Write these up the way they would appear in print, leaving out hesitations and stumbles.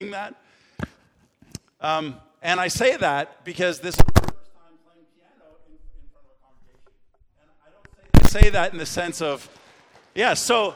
doing that. And I say that because this is my first time playing piano in front of a congregation. And I don't say that in the sense of, yeah, so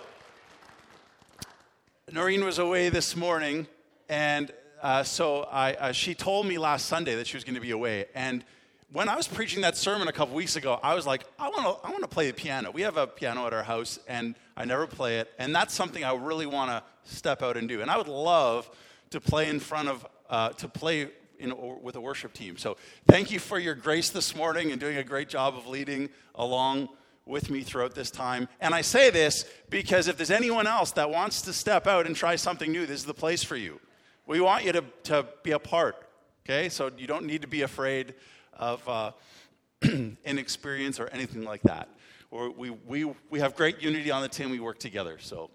Noreen was away this morning, and so she told me last Sunday that she was going to be away. And when I was preaching that sermon a couple weeks ago, I was like, I want to play the piano. We have a piano at our house, and I never play it. And that's something I really want to step out and do. And I would love to play in front of, with a worship team. So thank you for your grace this morning and doing a great job of leading along with me throughout this time. And I say this because if there's anyone else that wants to step out and try something new, this is the place for you. We want you to be a part, okay? So you don't need to be afraid of inexperience or anything like that. Or we have great unity on the team. We work together. So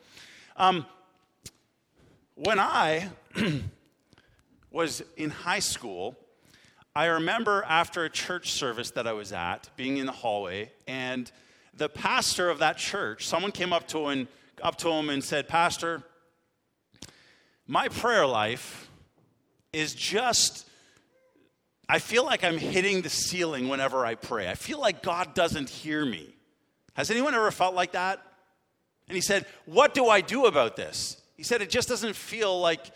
when I was in high school, I remember after a church service that I was at, being in the hallway, and the pastor of that church, someone came up to him and said, "Pastor, my prayer life is just, I feel like I'm hitting the ceiling whenever I pray. I feel like God doesn't hear me." Has anyone ever felt like that? And he said, "What do I do about this?" He said, "It just doesn't feel like,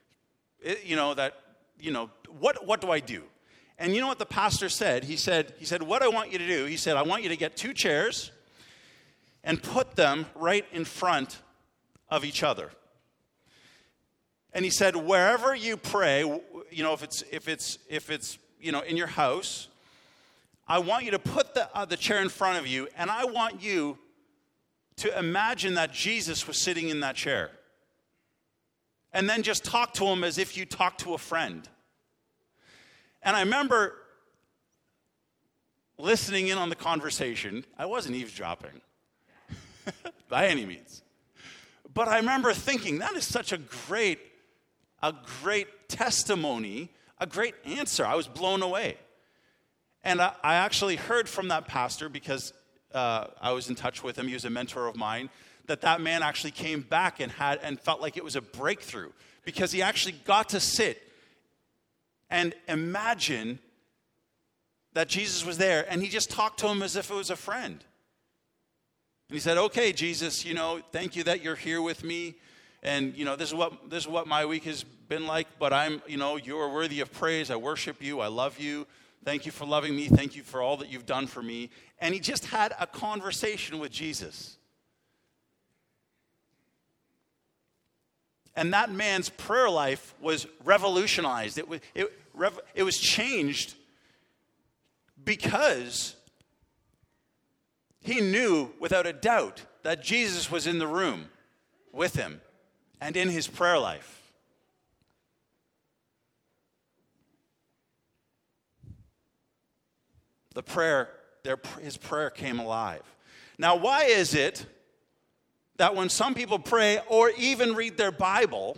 what do I do?" And you know what the pastor said? He said, "What I want you to do," he said, "I want you to get 2 chairs and put them right in front of each other. And he said, wherever you pray, if it's in your house, I want you to put the chair in front of you, and I want you to imagine that Jesus was sitting in that chair. And then just talk to him as if you talk to a friend." And I remember listening in on the conversation. I wasn't eavesdropping by any means. But I remember thinking, that is such a great testimony, a great answer. I was blown away. And I actually heard from that pastor, because I was in touch with him. He was a mentor of mine. That man actually came back and felt like it was a breakthrough, because he actually got to sit and imagine that Jesus was there, and he just talked to him as if it was a friend. And he said, "Okay, Jesus, thank you that you're here with me, and this is what my week has been like. But you are worthy of praise. I worship you. I love you. Thank you for loving me. Thank you for all that you've done for me." And he just had a conversation with Jesus. And that man's prayer life was revolutionized. It was changed because he knew without a doubt that Jesus was in the room with him and in his prayer life. His prayer came alive. Now, why is it that when some people pray or even read their Bible,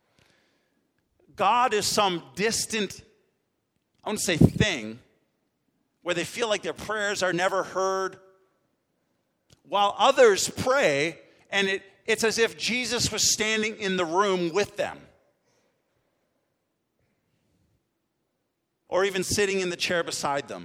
God is some distant, I want to say thing, where they feel like their prayers are never heard, while others pray and it's as if Jesus was standing in the room with them, or even sitting in the chair beside them?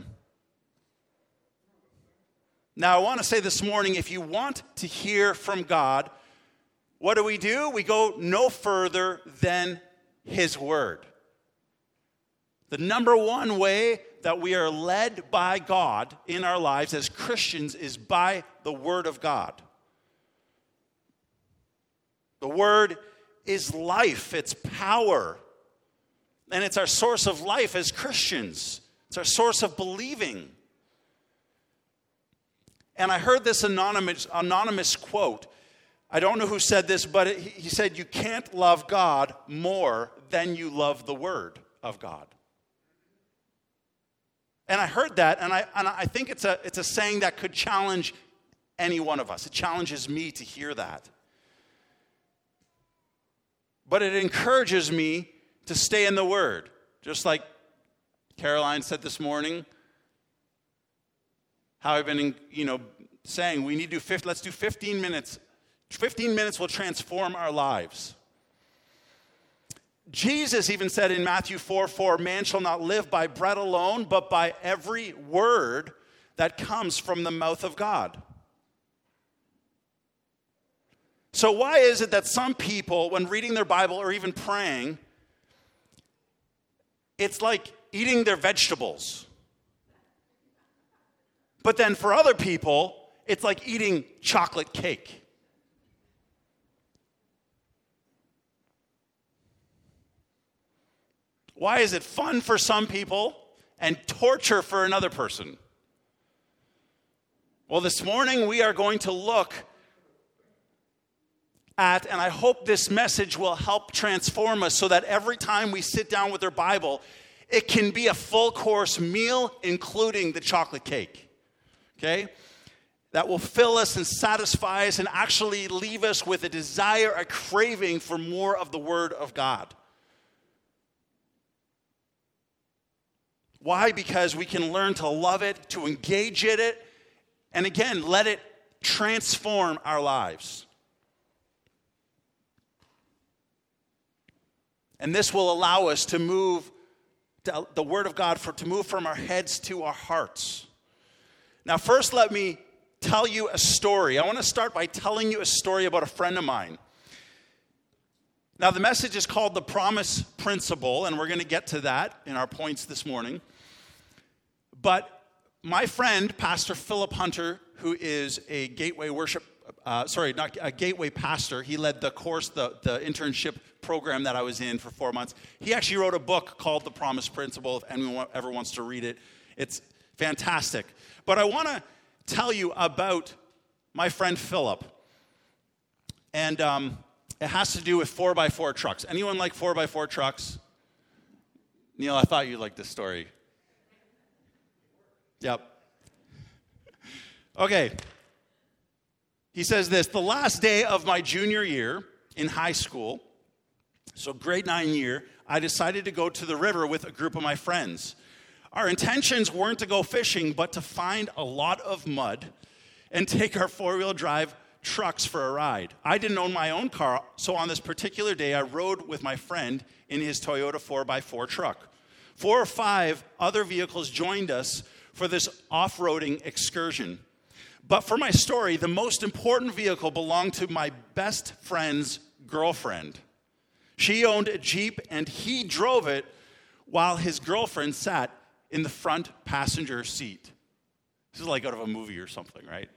Now, I want to say this morning, if you want to hear from God, what do? We go no further than his word. The number one way that we are led by God in our lives as Christians is by the word of God. The word is life, it's power, and it's our source of life as Christians. It's our source of believing. And I heard this anonymous quote. I don't know who said this, but he said, "You can't love God more than you love the Word of God." And I heard that, and I think it's a saying that could challenge any one of us. It challenges me to hear that. But it encourages me to stay in the Word. Just like Caroline said this morning, how I've been, saying we need to do let's do 15 minutes. 15 minutes will transform our lives. Jesus even said in Matthew 4:4, man shall not live by bread alone, but by every word that comes from the mouth of God. So why is it that some people, when reading their Bible or even praying, it's like eating their vegetables? But then for other people, it's like eating chocolate cake. Why is it fun for some people and torture for another person? Well, this morning we are going to look at, and I hope this message will help transform us so that every time we sit down with our Bible, it can be a full course meal, including the chocolate cake. Okay? That will fill us and satisfy us and actually leave us with a desire, a craving for more of the Word of God. Why? Because we can learn to love it, to engage in it, and again, let it transform our lives. And this will allow us to move the Word of God, to move from our heads to our hearts. Now, first, let me tell you a story. I want to start by telling you a story about a friend of mine. Now, the message is called The Promise Principle, and we're going to get to that in our points this morning. But my friend, Pastor Philip Hunter, who is a Gateway Gateway pastor, he led the course, the internship program that I was in for 4 months. He actually wrote a book called The Promise Principle, if anyone ever wants to read it. It's fantastic. But I want to tell you about my friend Philip. And it has to do with 4x4 trucks. Anyone like 4x4 trucks? Neil, I thought you'd like this story. Yep. Okay. He says this: the last day of my junior year in high school, so grade 9 year, I decided to go to the river with a group of my friends. Our intentions weren't to go fishing, but to find a lot of mud and take our four-wheel drive trucks for a ride. I didn't own my own car, so on this particular day, I rode with my friend in his Toyota 4x4 truck. 4 or 5 other vehicles joined us for this off-roading excursion. But for my story, the most important vehicle belonged to my best friend's girlfriend. She owned a Jeep, and he drove it while his girlfriend sat in the front passenger seat. This is like out of a movie or something, right?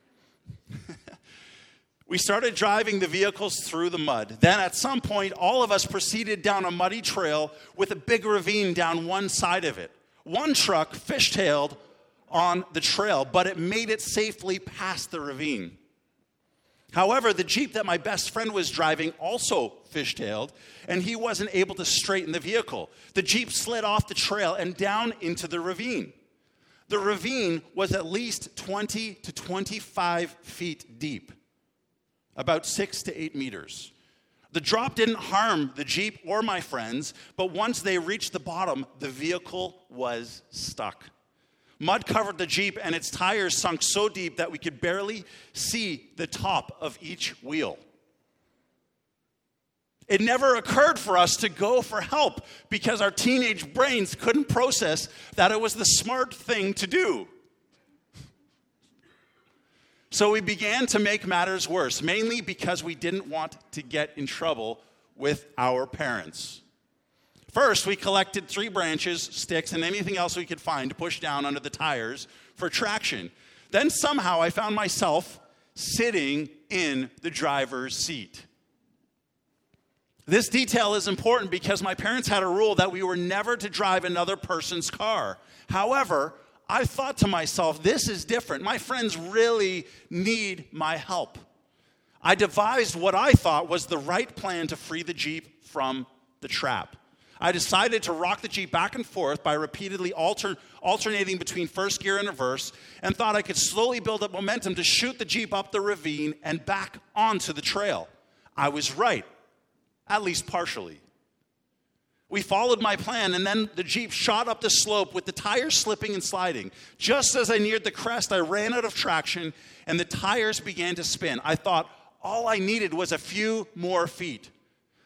We started driving the vehicles through the mud. Then at some point, all of us proceeded down a muddy trail with a big ravine down one side of it. One truck fishtailed on the trail, but it made it safely past the ravine. However, the Jeep that my best friend was driving also fishtailed, and he wasn't able to straighten the vehicle. The Jeep slid off the trail and down into the ravine. The ravine was at least 20 to 25 feet deep, about 6 to 8 meters. The drop didn't harm the Jeep or my friends, but once they reached the bottom, the vehicle was stuck. Mud covered the Jeep, and its tires sunk so deep that we could barely see the top of each wheel. It never occurred for us to go for help because our teenage brains couldn't process that it was the smart thing to do. So we began to make matters worse, mainly because we didn't want to get in trouble with our parents. First, we collected 3 branches, sticks, and anything else we could find to push down under the tires for traction. Then somehow I found myself sitting in the driver's seat. This detail is important because my parents had a rule that we were never to drive another person's car. However, I thought to myself, this is different. My friends really need my help. I devised what I thought was the right plan to free the Jeep from the trap. I decided to rock the Jeep back and forth by repeatedly alternating between first gear and reverse, and thought I could slowly build up momentum to shoot the Jeep up the ravine and back onto the trail. I was right, at least partially. We followed my plan, and then the Jeep shot up the slope with the tires slipping and sliding. Just as I neared the crest, I ran out of traction, and the tires began to spin. I thought all I needed was a few more feet.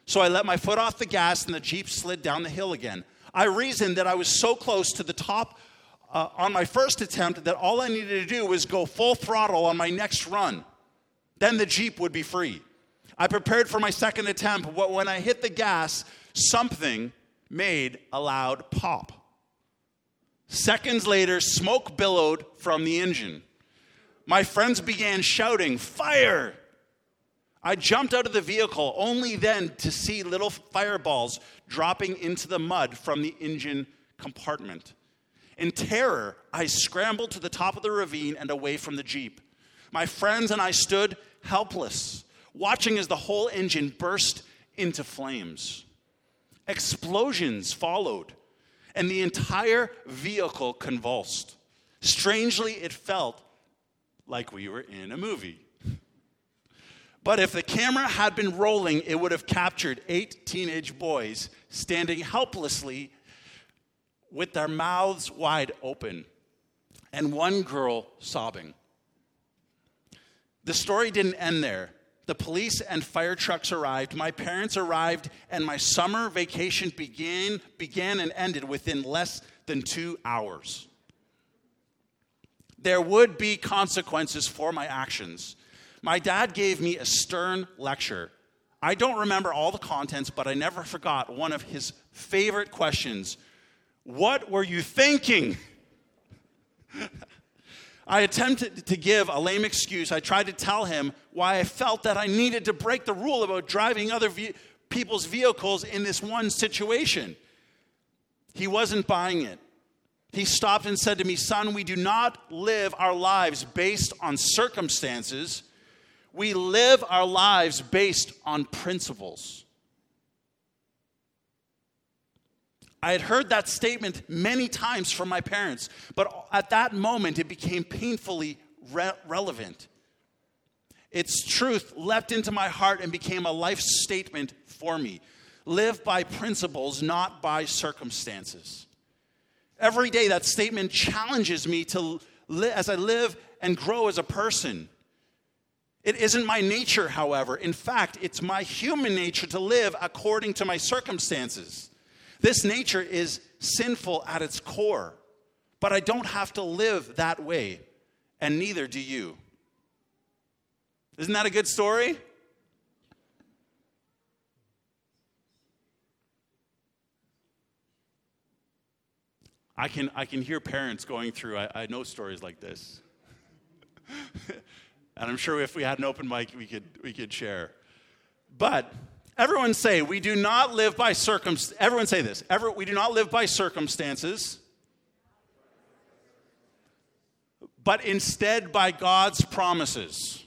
So I let my foot off the gas and the Jeep slid down the hill again. I reasoned that I was so close to the top on my first attempt that all I needed to do was go full throttle on my next run. Then the Jeep would be free. I prepared for my second attempt, but when I hit the gas, something made a loud pop. Seconds later, smoke billowed from the engine. My friends began shouting, "Fire!" I jumped out of the vehicle, only then to see little fireballs dropping into the mud from the engine compartment. In terror, I scrambled to the top of the ravine and away from the Jeep. My friends and I stood helpless, watching as the whole engine burst into flames. Explosions followed, and the entire vehicle convulsed. Strangely, it felt like we were in a movie. But if the camera had been rolling, it would have captured 8 teenage boys standing helplessly with their mouths wide open, and one girl sobbing. The story didn't end there. The police and fire trucks arrived, my parents arrived, and my summer vacation began and ended within less than 2 hours. There would be consequences for my actions. My dad gave me a stern lecture. I don't remember all the contents, but I never forgot one of his favorite questions. What were you thinking? I attempted to give a lame excuse. I tried to tell him why I felt that I needed to break the rule about driving other people's vehicles in this one situation. He wasn't buying it. He stopped and said to me, "Son, we do not live our lives based on circumstances. We live our lives based on principles." I had heard that statement many times from my parents, but at that moment it became painfully relevant. Its truth leapt into my heart and became a life statement for me. Live by principles, not by circumstances. Every day that statement challenges me to as I live and grow as a person. It isn't my nature, however. In fact, it's my human nature to live according to my circumstances. This nature is sinful at its core, but I don't have to live that way, and neither do you. Isn't that a good story? I can hear parents going through, I know stories like this. And I'm sure if we had an open mic, we could share. But everyone say, we do not live by circumstances. Everyone say this. We do not live by circumstances, but instead by God's promises.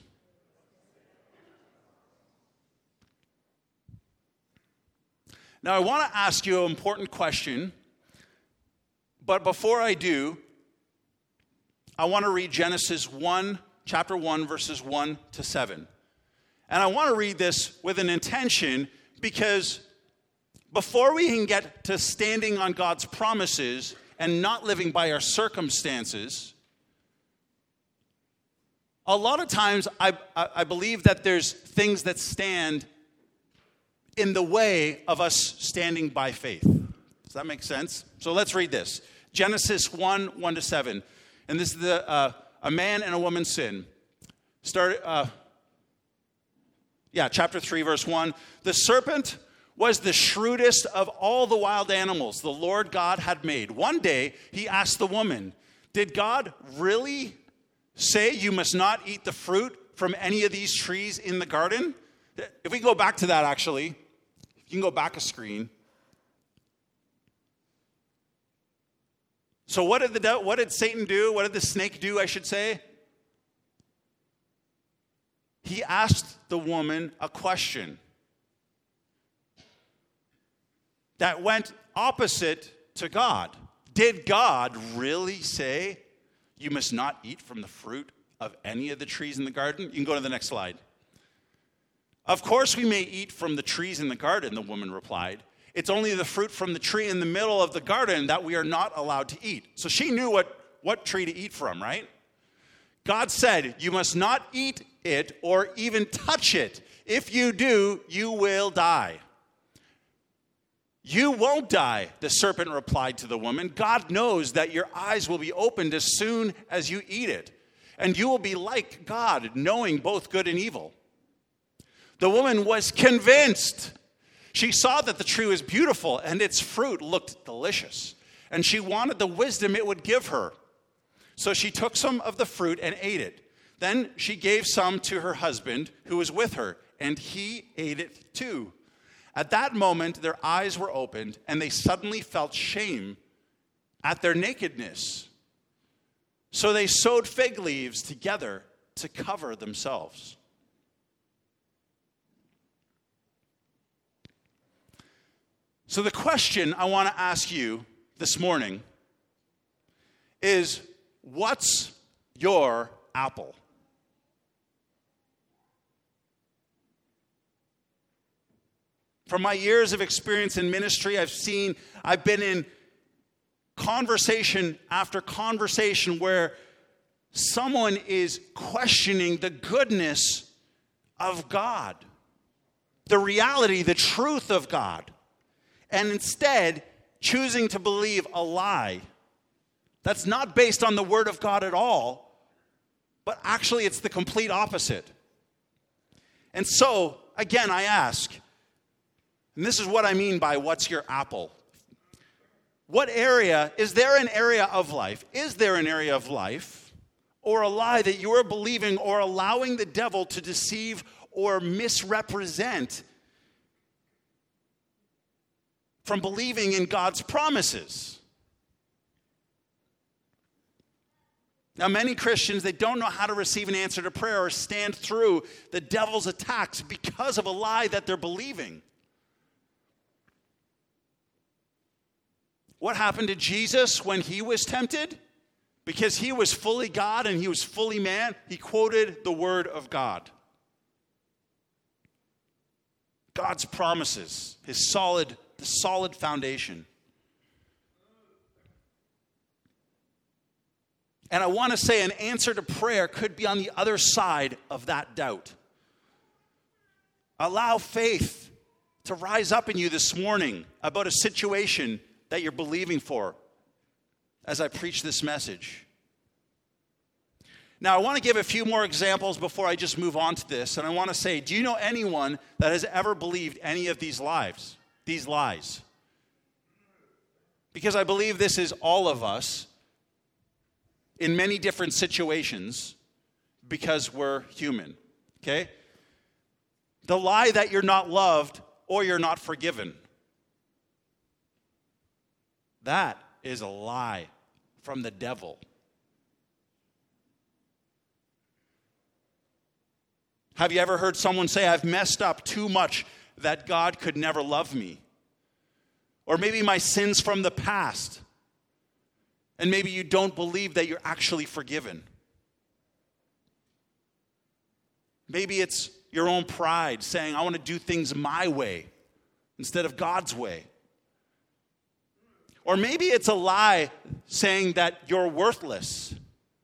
Now, I want to ask you an important question. But before I do, I want to read Genesis 1, chapter 1, verses 1 to 7. And I want to read this with an intention because before we can get to standing on God's promises and not living by our circumstances, a lot of times I believe that there's things that stand in the way of us standing by faith. Does that make sense? So let's read this. Genesis 1, 1 to 7. And this is a man and a woman's sin. Chapter 3, verse 1. The serpent was the shrewdest of all the wild animals the Lord God had made. One day, he asked the woman, "Did God really say you must not eat the fruit from any of these trees in the garden?" If we go back to that, actually, you can go back a screen. So what did Satan do? What did the snake do, I should say? He asked the woman a question that went opposite to God. Did God really say you must not eat from the fruit of any of the trees in the garden? You can go to the next slide. Of course we may eat from the trees in the garden, the woman replied. It's only the fruit from the tree in the middle of the garden that we are not allowed to eat. So she knew what tree to eat from, right? God said, you must not eat it or even touch it. If you do, you will die. "You won't die," the serpent replied to the woman. "God knows that your eyes will be opened as soon as you eat it, and you will be like God, knowing both good and evil." The woman was convinced. She saw that the tree was beautiful and its fruit looked delicious, and she wanted the wisdom it would give her. So she took some of the fruit and ate it. Then she gave some to her husband who was with her, and he ate it too. At that moment, their eyes were opened, and they suddenly felt shame at their nakedness. So they sewed fig leaves together to cover themselves. So the question I want to ask you this morning is, what's your apple? From my years of experience in ministry, I've been in conversation after conversation where someone is questioning the goodness of God, the reality, the truth of God, and instead choosing to believe a lie that's not based on the Word of God at all, but actually it's the complete opposite. And so, again, I ask, and this is what I mean by what's your apple? Is there an area of life or a lie that you are believing or allowing the devil to deceive or misrepresent from believing in God's promises? Now, many Christians, they don't know how to receive an answer to prayer or stand through the devil's attacks because of a lie that they're believing. What happened to Jesus when he was tempted? Because he was fully God and he was fully man, he quoted the word of God. God's promises, the solid foundation. And I want to say an answer to prayer could be on the other side of that doubt. Allow faith to rise up in you this morning about a situation that you're believing for as I preach this message. Now, I want to give a few more examples before I just move on to this. And I want to say, do you know anyone that has ever believed any of these lies? Because I believe this is all of us in many different situations because we're human, okay? The lie that you're not loved or you're not forgiven. That is a lie from the devil. Have you ever heard someone say, "I've messed up too much that God could never love me"? Or maybe my sins from the past. And maybe you don't believe that you're actually forgiven. Maybe it's your own pride saying, "I want to do things my way instead of God's way." Or maybe it's a lie saying that you're worthless.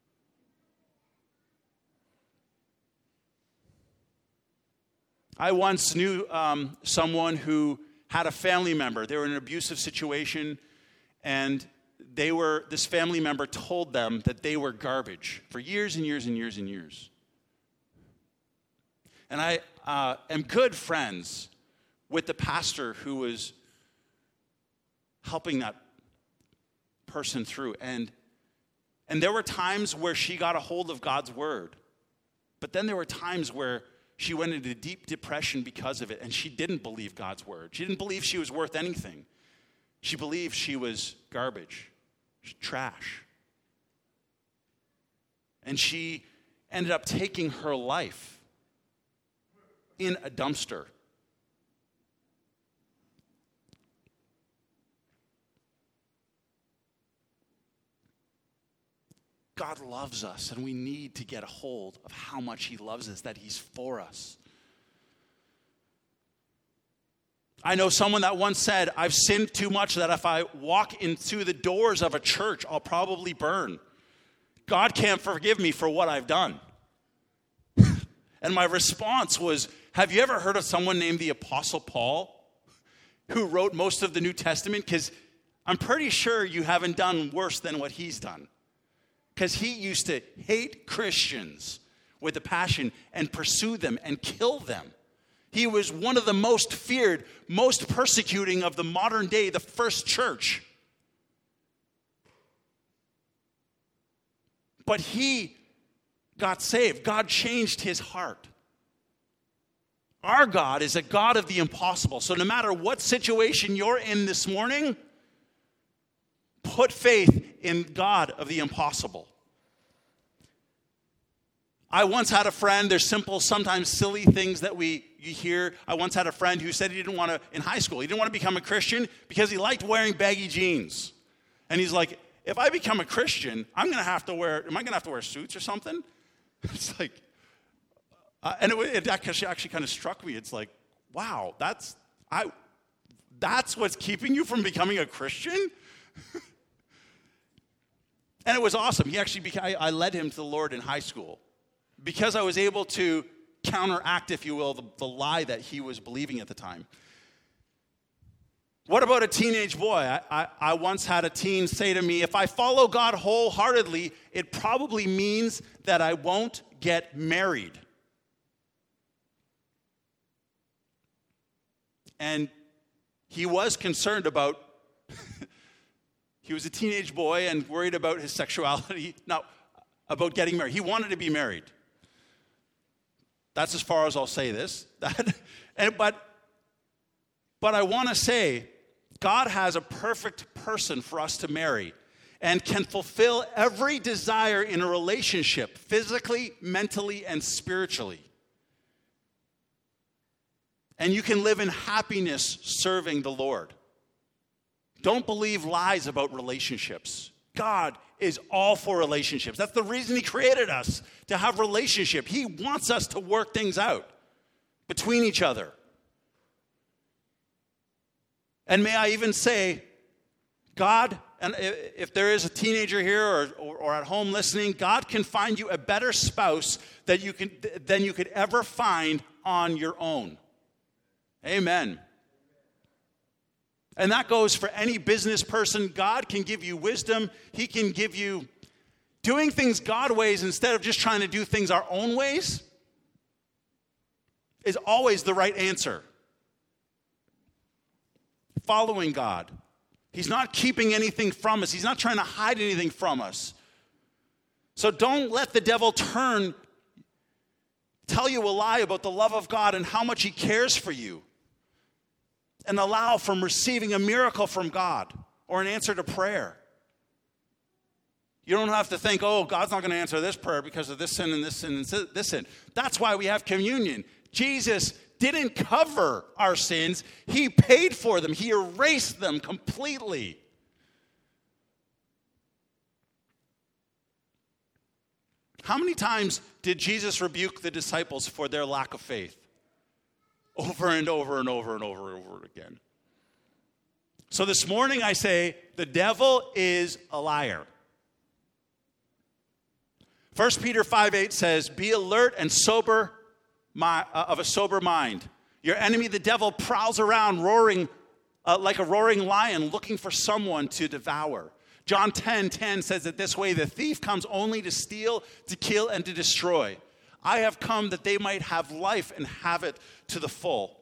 I once knew someone who had a family member. They were in an abusive situation, and this family member told them that they were garbage for years and years and years and years. And I am good friends with the pastor who was helping that person through. And there were times where she got a hold of God's word. But then there were times where she went into deep depression because of it, and she didn't believe God's word. She didn't believe she was worth anything. She believed she was garbage, trash. And she ended up taking her life in a dumpster. God loves us, and we need to get a hold of how much he loves us, that he's for us. I know someone that once said, "I've sinned too much that if I walk into the doors of a church, I'll probably burn. God can't forgive me for what I've done." And my response was, have you ever heard of someone named the Apostle Paul? who wrote most of the New Testament? Because I'm pretty sure you haven't done worse than what he's done. Because he used to hate Christians with a passion and pursue them and kill them. He was one of the most feared, most persecuting of the modern day, the first church. But he got saved. God changed his heart. Our God is a God of the impossible. So no matter what situation you're in this morning, put faith in God of the impossible. I once had a friend, there's simple, sometimes silly things that you hear. I once had a friend who said he didn't want to, in high school, he didn't want to become a Christian because he liked wearing baggy jeans. And he's like, if I become a Christian, am I going to have to wear suits or something? It's like, and it actually kind of struck me. It's like, wow, that's what's keeping you from becoming a Christian? And it was awesome. I led him to the Lord in high school because I was able to counteract, if you will, the lie that he was believing at the time. What about a teenage boy? I once had a teen say to me, if I follow God wholeheartedly, it probably means that I won't get married. And he was concerned about, he was a teenage boy and worried about his sexuality, about getting married. He wanted to be married. That's as far as I'll say this. But I want to say, God has a perfect person for us to marry and can fulfill every desire in a relationship, physically, mentally, and spiritually. And you can live in happiness serving the Lord. Don't believe lies about relationships. God is all for relationships. That's the reason he created us, to have relationship. He wants us to work things out between each other. And may I even say, God, and if there is a teenager here or at home listening, God can find you a better spouse than you could ever find on your own. Amen. And that goes for any business person. God can give you wisdom. He can give you doing things God ways instead of just trying to do things our own ways is always the right answer. Following God. He's not keeping anything from us. He's not trying to hide anything from us. So don't let the devil tell you a lie about the love of God and how much he cares for you. And allow from receiving a miracle from God or an answer to prayer. You don't have to think, oh, God's not going to answer this prayer because of this sin and this sin and this sin. That's why we have communion. Jesus didn't cover our sins. He paid for them. He erased them completely. How many times did Jesus rebuke the disciples for their lack of faith? Over and over and over and over and over again. So this morning I say, the devil is a liar. 1 Peter 5:8 says, be alert and sober, of a sober mind. Your enemy, the devil, prowls around roaring like a roaring lion looking for someone to devour. John 10:10 says it this way, the thief comes only to steal, to kill, and to destroy. I have come that they might have life and have it to the full.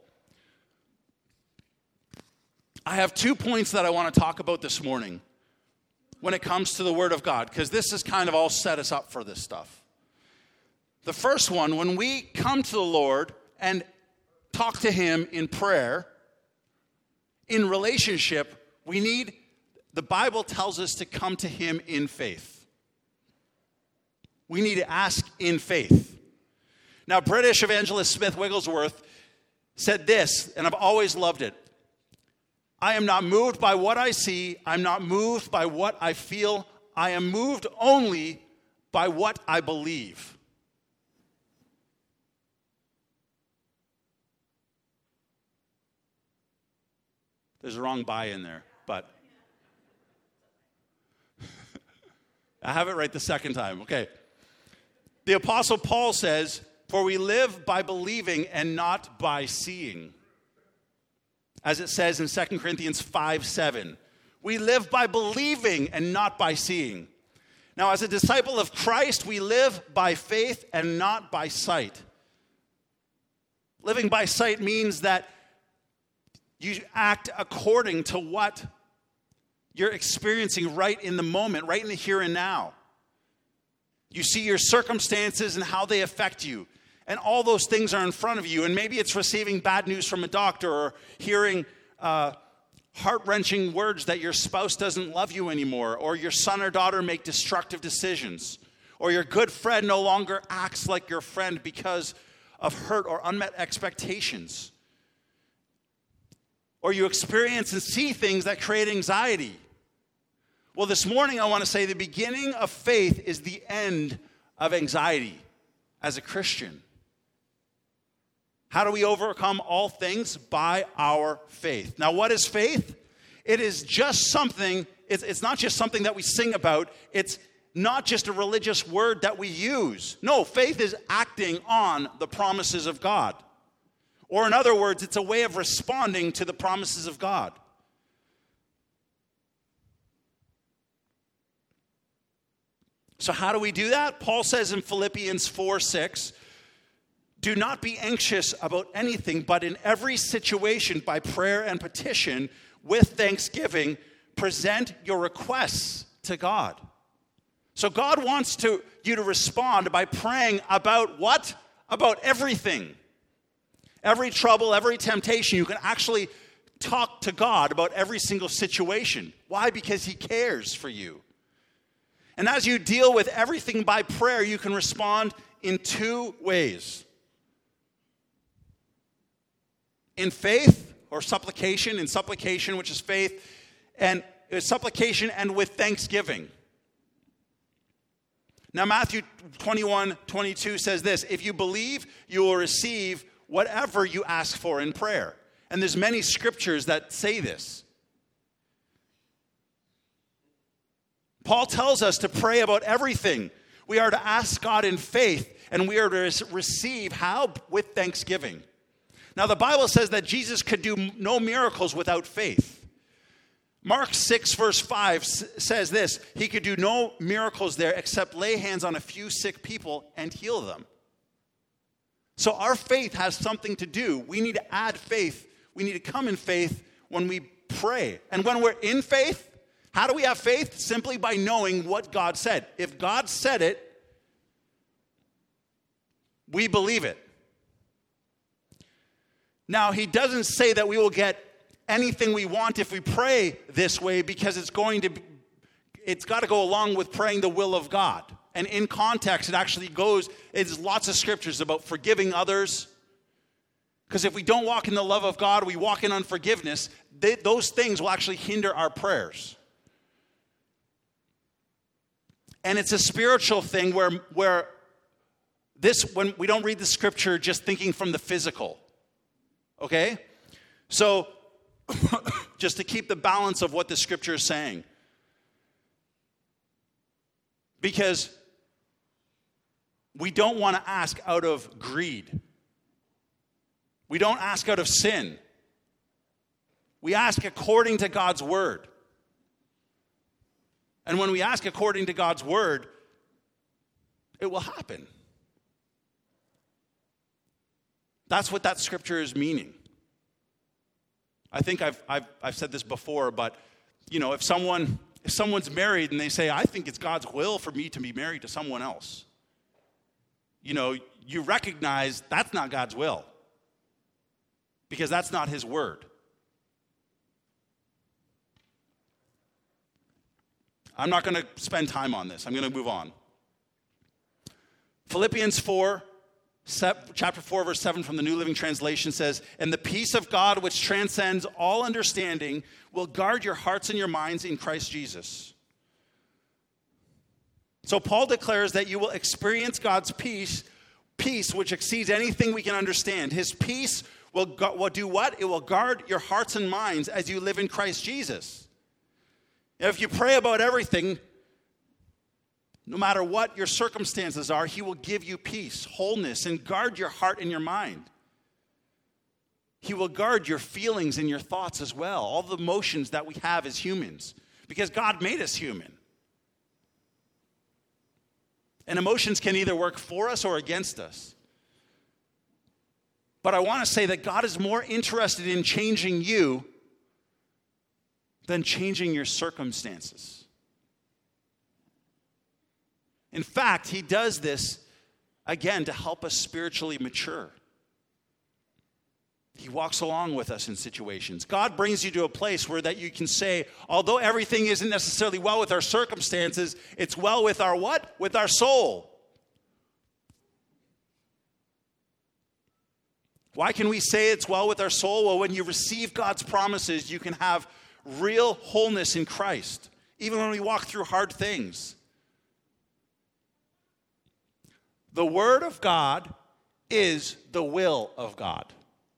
I have 2 points that I want to talk about this morning when it comes to the Word of God, because this has kind of all set us up for this stuff. The first one, when we come to the Lord and talk to him in prayer, in relationship, the Bible tells us to come to him in faith. We need to ask in faith. Now, British evangelist Smith Wigglesworth said this, and I've always loved it. I am not moved by what I see. I'm not moved by what I feel. I am moved only by what I believe. There's a wrong "by" in there, but I have it right the second time. Okay. The Apostle Paul says, for we live by believing and not by seeing. as it says in 2 Corinthians 5:7. We live by believing and not by seeing. Now, as a disciple of Christ, we live by faith and not by sight. Living by sight means that you act according to what you're experiencing right in the moment, right in the here and now. You see your circumstances and how they affect you. And all those things are in front of you. And maybe it's receiving bad news from a doctor or hearing heart-wrenching words that your spouse doesn't love you anymore, or your son or daughter make destructive decisions, or your good friend no longer acts like your friend because of hurt or unmet expectations. Or you experience and see things that create anxiety. Well, this morning I want to say the beginning of faith is the end of anxiety as a Christian. How do we overcome all things? By our faith. Now, what is faith? It is just something, it's not just something that we sing about. It's not just a religious word that we use. No, faith is acting on the promises of God. Or in other words, it's a way of responding to the promises of God. So how do we do that? Paul says in Philippians 4:6, do not be anxious about anything, but in every situation, by prayer and petition, with thanksgiving, present your requests to God. So God wants you to respond by praying about what? About everything. Every trouble, every temptation, you can actually talk to God about every single situation. Why? Because He cares for you. And as you deal with everything by prayer, you can respond in two ways. In faith, or supplication, in supplication, which is faith, and supplication and with thanksgiving. Now, Matthew 21:22 says this, if you believe, you will receive whatever you ask for in prayer. And there's many scriptures that say this. Paul tells us to pray about everything. We are to ask God in faith, and we are to receive how? With thanksgiving. Now, the Bible says that Jesus could do no miracles without faith. Mark 6, verse 5 says this, He could do no miracles there except lay hands on a few sick people and heal them. So our faith has something to do. We need to add faith. We need to come in faith when we pray. And when we're in faith, how do we have faith? Simply by knowing what God said. If God said it, we believe it. Now, He doesn't say that we will get anything we want if we pray this way, because it's got to go along with praying the will of God. And in context, it actually it's lots of scriptures about forgiving others. Because if we don't walk in the love of God, we walk in unforgiveness, those things will actually hinder our prayers. And it's a spiritual thing when we don't read the scripture just thinking from the physical. Okay? So, just to keep the balance of what the scripture is saying. Because we don't want to ask out of greed. We don't ask out of sin. We ask according to God's word. And when we ask according to God's word, it will happen. That's what that scripture is meaning. I think I've said this before, but if someone's married and they say, I think it's God's will for me to be married to someone else, you recognize that's not God's will, because that's not His word. I'm not going to spend time on this. I'm going to move on. Philippians 4, chapter 4, verse 7 from the New Living Translation says, and the peace of God, which transcends all understanding, will guard your hearts and your minds in Christ Jesus. So Paul declares that you will experience God's peace which exceeds anything we can understand. His peace will do what? It will guard your hearts and minds as you live in Christ Jesus. If you pray about everything, no matter what your circumstances are, He will give you peace, wholeness, and guard your heart and your mind. He will guard your feelings and your thoughts as well, all the emotions that we have as humans, because God made us human. And emotions can either work for us or against us. But I want to say that God is more interested in changing you than changing your circumstances. In fact, he does this, again, to help us spiritually mature. He walks along with us in situations. God brings you to a place where that you can say, although everything isn't necessarily well with our circumstances, it's well with our what? With our soul. Why can we say it's well with our soul? Well, when you receive God's promises, you can have real wholeness in Christ, even when we walk through hard things. The Word of God is the will of God.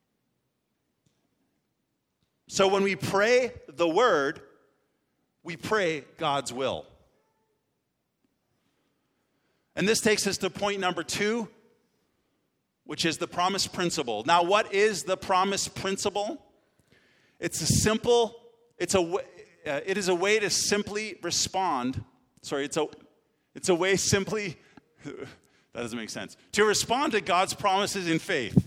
So when we pray the Word, we pray God's will. And this takes us to point number 2, which is the promise principle. Now, what is the promise principle? It is a way to simply respond. It's a way simply, that doesn't make sense. To respond to God's promises in faith.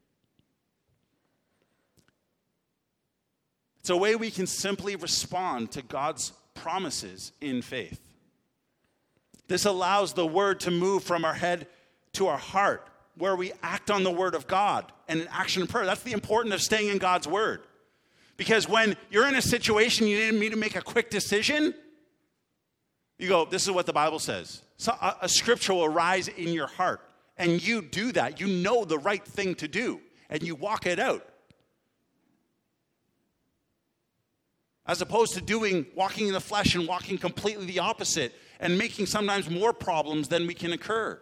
It's a way we can simply respond to God's promises in faith. This allows the Word to move from our head to our heart, where we act on the Word of God and in action and prayer. That's the importance of staying in God's Word. Because when you're in a situation you need to make a quick decision, you go, this is what the Bible says. So a scripture will arise in your heart, and you do that. You know the right thing to do, and you walk it out. As opposed to walking in the flesh and walking completely the opposite and making sometimes more problems than we can occur.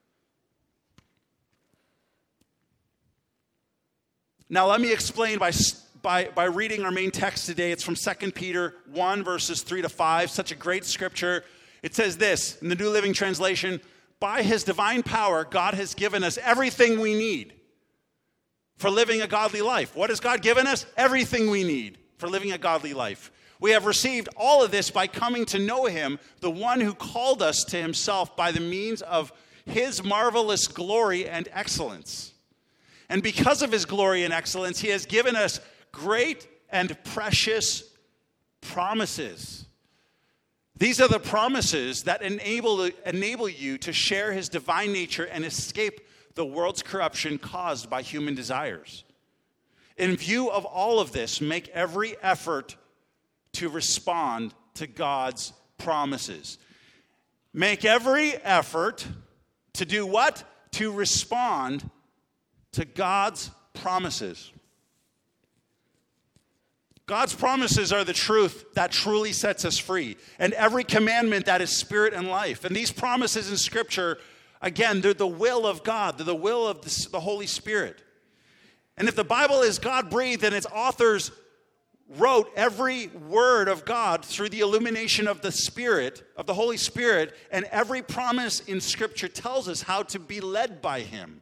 Now let me explain by reading our main text today. It's from 2 Peter 1, verses 3 to 5. Such a great scripture. It says this in the New Living Translation: by his divine power, God has given us everything we need for living a godly life. What has God given us? Everything we need for living a godly life. We have received all of this by coming to know him, the one who called us to himself by the means of his marvelous glory and excellence. And because of his glory and excellence, he has given us great and precious promises. These are the promises that enable you to share his divine nature and escape the world's corruption caused by human desires. In view of all of this, make every effort to respond to God's promises. Make every effort to do what? To respond to God's promises. God's promises are the truth that truly sets us free, and every commandment that is spirit and life. And these promises in Scripture, again, they're the will of God. They're the will of the Holy Spirit. And if the Bible is God-breathed and its authors wrote every word of God through the illumination of the Spirit, of the Holy Spirit, and every promise in Scripture tells us how to be led by him.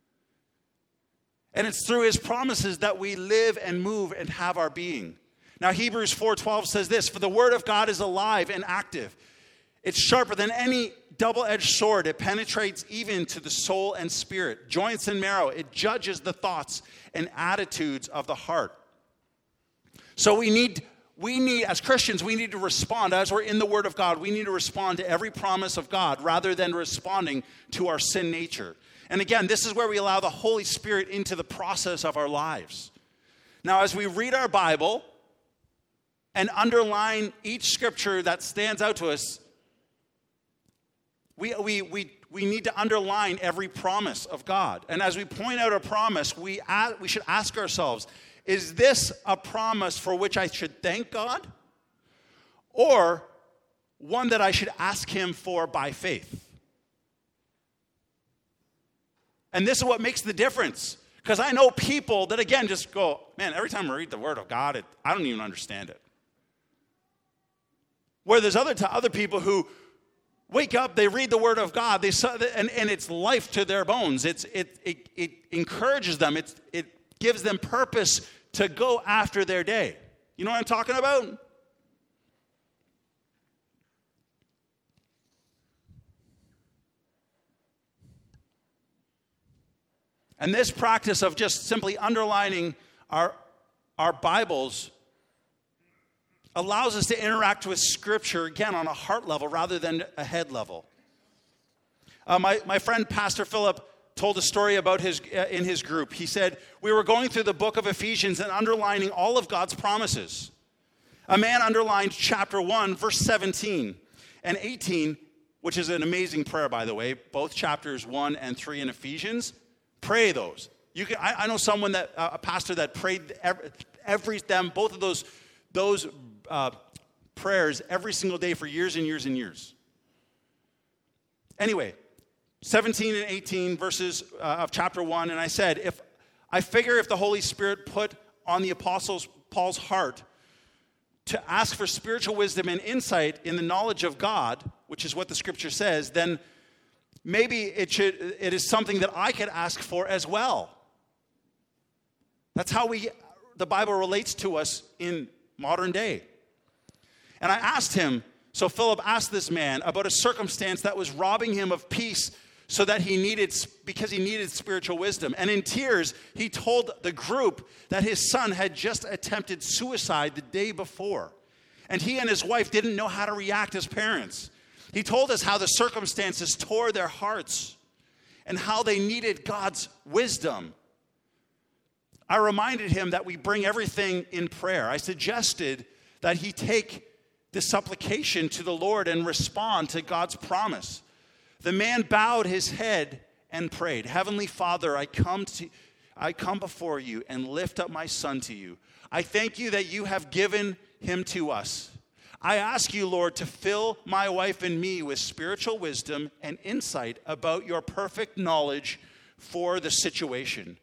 And it's through his promises that we live and move and have our being. Now, Hebrews 4:12 says this: for the word of God is alive and active. It's sharper than any double-edged sword. It penetrates even to the soul and spirit, joints and marrow. It judges the thoughts and attitudes of the heart. So we need, as Christians, we need to respond. As we're in the Word of God, we need to respond to every promise of God rather than responding to our sin nature. And again, this is where we allow the Holy Spirit into the process of our lives. Now, as we read our Bible and underline each scripture that stands out to us, we need to underline every promise of God. And as we point out a promise, we should ask ourselves, is this a promise for which I should thank God? Or one that I should ask him for by faith? And this is what makes the difference. Because I know people that, again, just go, man, every time I read the Word of God, I don't even understand it. Where there's other people who wake up, they read the Word of God, and it's life to their bones. It encourages them. It gives them purpose to go after their day. You know what I'm talking about? And this practice of just simply underlining our Bibles allows us to interact with Scripture, again, on a heart level rather than a head level. My friend, Pastor Philip, told a story about in his group. He said, we were going through the book of Ephesians and underlining all of God's promises. A man underlined chapter 1, verse 17 and 18, which is an amazing prayer, by the way, both chapters 1 and 3 in Ephesians. Pray those. I know someone a pastor that prayed both of those prayers every single day for years and years and years. Anyway, 17 and 18 verses of chapter 1, and I said, if the Holy Spirit put on the Apostle Paul's heart to ask for spiritual wisdom and insight in the knowledge of God, which is what the Scripture says, then maybe it is something that I could ask for as well. That's how the Bible relates to us in modern day. And I asked him, so Philip asked this man about a circumstance that was robbing him of peace because he needed spiritual wisdom. And in tears, he told the group that his son had just attempted suicide the day before. And he and his wife didn't know how to react as parents. He told us how the circumstances tore their hearts and how they needed God's wisdom. I reminded him that we bring everything in prayer. I suggested that he take this supplication to the Lord and respond to God's promise. The man bowed his head and prayed, Heavenly Father, I come before you and lift up my son to you. I thank you that you have given him to us. I ask you, Lord, to fill my wife and me with spiritual wisdom and insight about your perfect knowledge for the situation.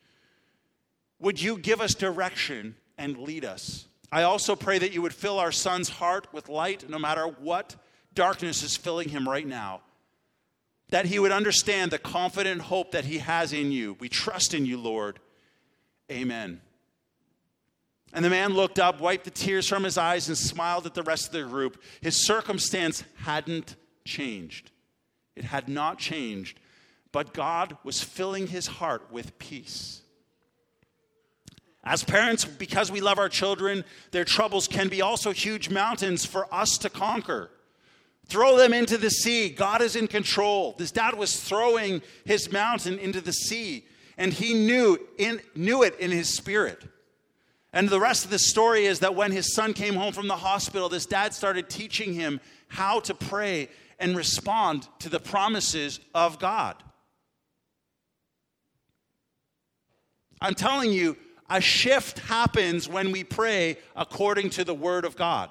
Would you give us direction and lead us? I also pray that you would fill our son's heart with light no matter what darkness is filling him right now. That he would understand the confident hope that he has in you. We trust in you, Lord. Amen. And the man looked up, wiped the tears from his eyes, and smiled at the rest of the group. His circumstance hadn't changed. It had not changed. But God was filling his heart with peace. As parents, because we love our children, their troubles can be also huge mountains for us to conquer. Throw them into the sea. God is in control. This dad was throwing his mountain into the sea, and he knew it in his spirit. And the rest of the story is that when his son came home from the hospital, this dad started teaching him how to pray and respond to the promises of God. I'm telling you, a shift happens when we pray according to the Word of God.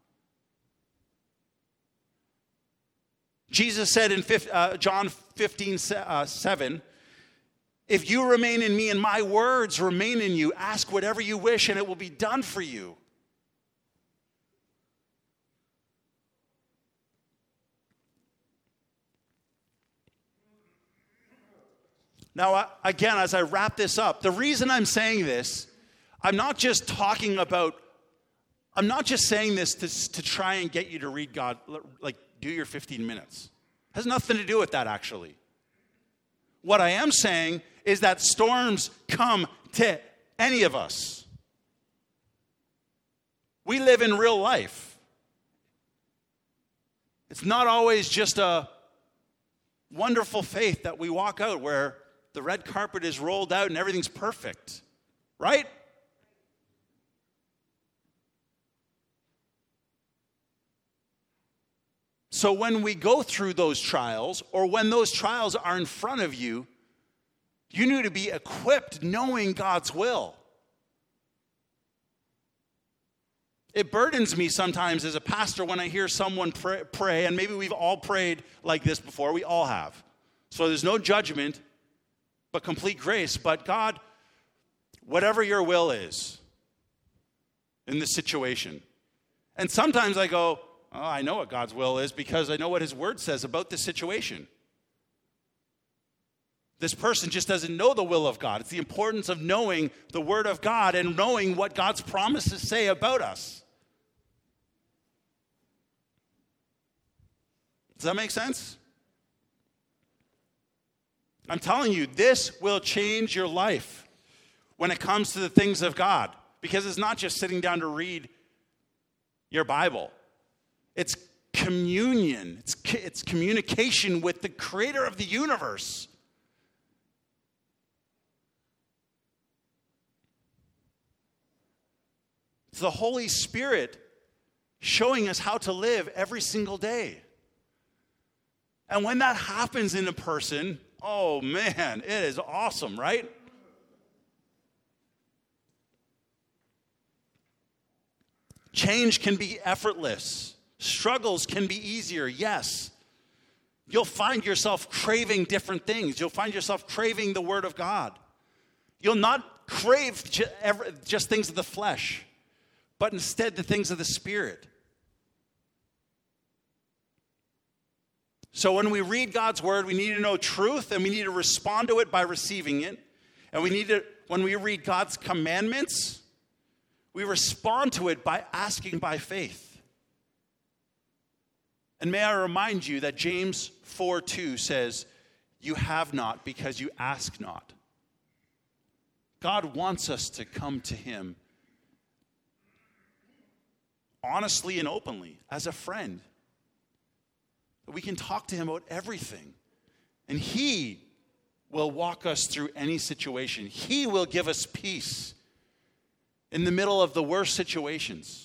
Jesus said in John 15:7, if you remain in me and my words remain in you, ask whatever you wish and it will be done for you. Now, again, as I wrap this up, the reason I'm saying this, I'm not just saying this to try and get you to read God, like do your 15 minutes. It has nothing to do with that, actually. What I am saying is that storms come to any of us. We live in real life. It's not always just a wonderful faith that we walk out where the red carpet is rolled out and everything's perfect, right? So when we go through those trials, or when those trials are in front of you, you need to be equipped knowing God's will. It burdens me sometimes as a pastor when I hear someone pray, and maybe we've all prayed like this before. We all have. So there's no judgment, but complete grace. But God, whatever your will is in this situation. And sometimes I go, oh, I know what God's will is because I know what his word says about this situation. This person just doesn't know the will of God. It's the importance of knowing the Word of God and knowing what God's promises say about us. Does that make sense? I'm telling you, this will change your life when it comes to the things of God. Because it's not just sitting down to read your Bible. It's communion. It's communication with the creator of the universe. It's the Holy Spirit showing us how to live every single day. And when that happens in a person, oh man, it is awesome, right? Change can be effortless. Struggles can be easier, yes. You'll find yourself craving different things. You'll find yourself craving the Word of God. You'll not crave just things of the flesh, but instead the things of the Spirit. So when we read God's Word, we need to know truth, and we need to respond to it by receiving it. And when we read God's commandments, we respond to it by asking by faith. And may I remind you that James 4:2 says, "You have not because you ask not." God wants us to come to Him honestly and openly as a friend. We can talk to Him about everything. And He will walk us through any situation. He will give us peace in the middle of the worst situations.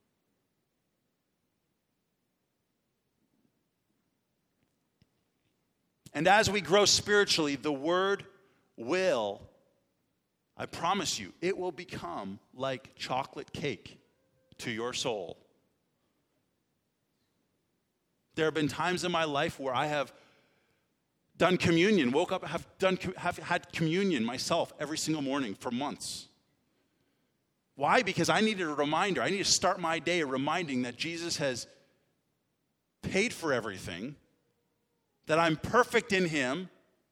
And as we grow spiritually, the Word will, I promise you, it will become like chocolate cake to your soul. There have been times in my life where I have done communion, woke up, have had communion myself every single morning for months. Why? Because I needed a reminder. I need to start my day reminding that Jesus has paid for everything, that I'm perfect in Him,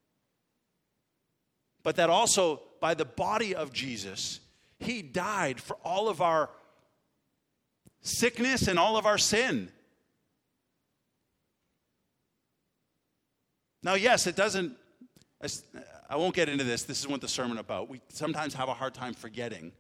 but that also by the body of Jesus, He died for all of our sickness and all of our sin. Now, yes, it doesn't, I won't get into this. This is what the sermon about. We sometimes have a hard time forgetting.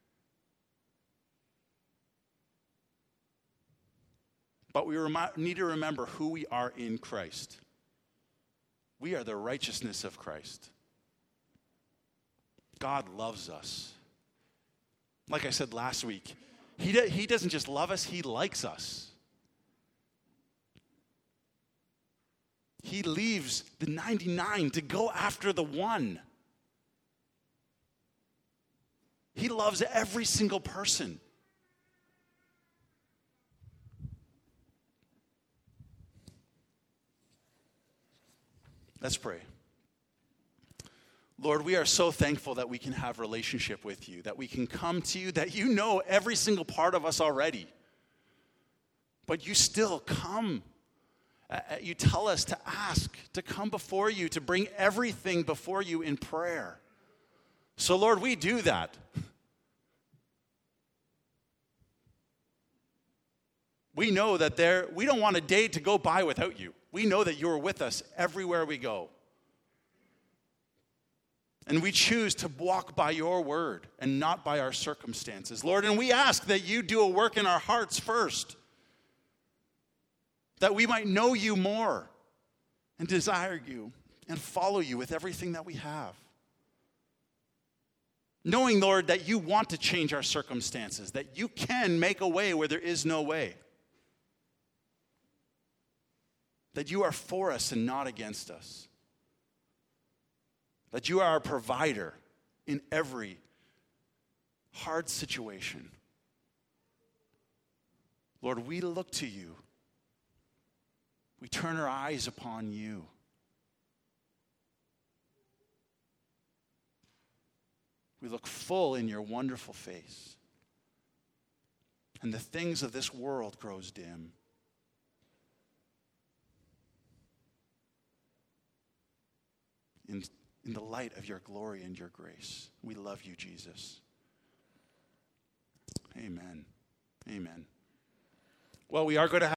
But we need to remember who we are in Christ. We are the righteousness of Christ. God loves us. Like I said last week, He doesn't just love us, He likes us. He leaves the 99 to go after the one. He loves every single person. Let's pray. Lord, we are so thankful that we can have relationship with you, that we can come to you, that you know every single part of us already. But you still come. You tell us to ask, to come before you, to bring everything before you in prayer. So, Lord, we do that. We know that we don't want a day to go by without you. We know that you're with us everywhere we go. And we choose to walk by your word and not by our circumstances, Lord. And we ask that you do a work in our hearts first, that we might know you more and desire you and follow you with everything that we have. Knowing, Lord, that you want to change our circumstances, that you can make a way where there is no way. That you are for us and not against us. That you are our provider in every hard situation. Lord, we look to you. We turn our eyes upon you. We look full in your wonderful face. And the things of this world grows dim. in the light of your glory and your grace. We love you, Jesus. Amen. Amen. Well, we are going to have